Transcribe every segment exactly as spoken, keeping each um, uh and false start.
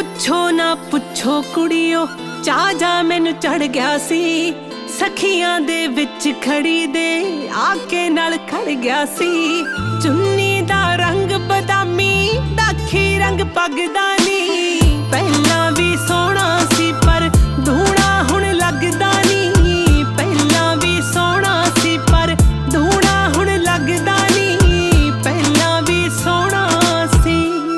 पुछो ना पुछो कुड़ियो चाह जा मैनू चढ़ गया सी सखियां दे विच खड़ी दे आके नाल खड़ गया सी। चुन्नी दा रंग बदामी दाखी रंग पगदा नी पहला भी सोहना सी पर धूणा हुण लगदा नी पहला भी सोहना सी पर धूणा हुण लगदा नी पहला भी सोहना सी।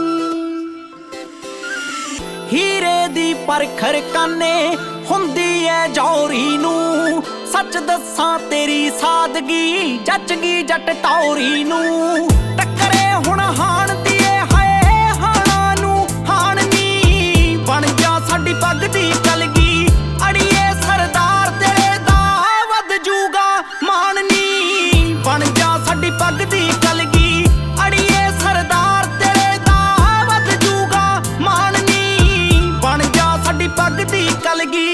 हीरे दी परखर काने हुंदी ऐ जौरी नू सच दसां तेरी सादगी जचगी जट तौरी नू टक्करे हुण हाण दिए हाए हाणा नू हाण नी बन जा साडी पग दी कलगी अड़िए सरदार तेरे दा वध जूगा मान नी बन जा साडी पग दी कलगी अड़िए सरदार तेरे दा वध जूगा मान नी बन जा साडी पग दी कलगी।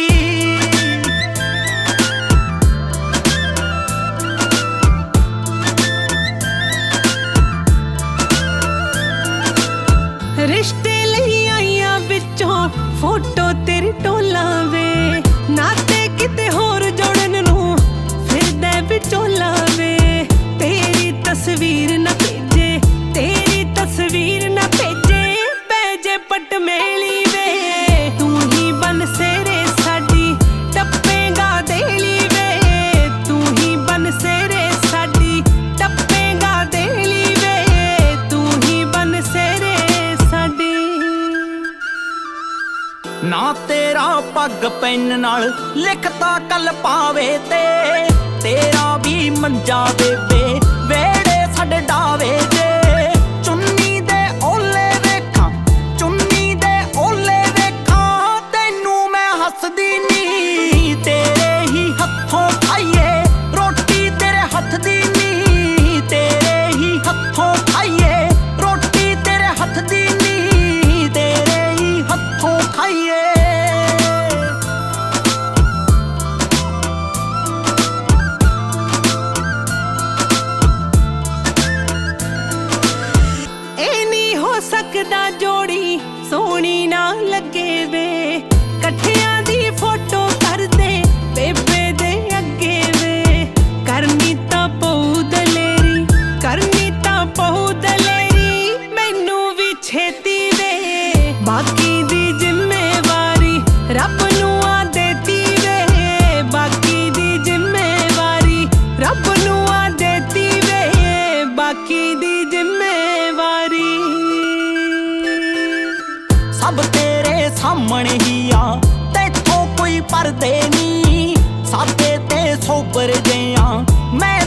रिश्ते लई आईयां विचों फोटो तेरी टोला वे नाते किते होर जोड़न नू फिरदे विचोला वे तेरी तस्वीर न भेजे तेरी तस्वीर न भेजे भेजे पट मेली वे तू ही बन सेरे साडी टप्पेगा देली वे तू ही बन सेरे साडी टप्पेगा देली वे तू ही बन सेरे ना तेरा पग पेन नाल लिखता कल पावे ते तेरा भी मंजा बेबे वेड़े साडे डावे जे चुन्नी दे ओले वेखां चुन्नी दे ओले वेखां तैनू मैं हसदी नी तेरे ही हत्थों खाइए रोटी तेरे हथ दी नी तेरे ही हत्थों खाइए रोटी तेरे हथ दी नी तेरे ही हत्थों खाइए। सकदा जोड़ी सोहनी ना लगे वे कट्ठियां दी फोटो कर दे बेबे दे अगे वे करनी तां पऊ दलेरी करनी तां पऊ दलेरी मैनू भी छेती वे बाकी दी जिम्मेवारी रब नू आ देती वे बाकी दी जिम्मेवारी रब नू आ देती वे बाकी दी जिम्मेवारी सब तेरे सामने ही आ तैथों कोई परदे नी सादे ते सोबर जे आ मैं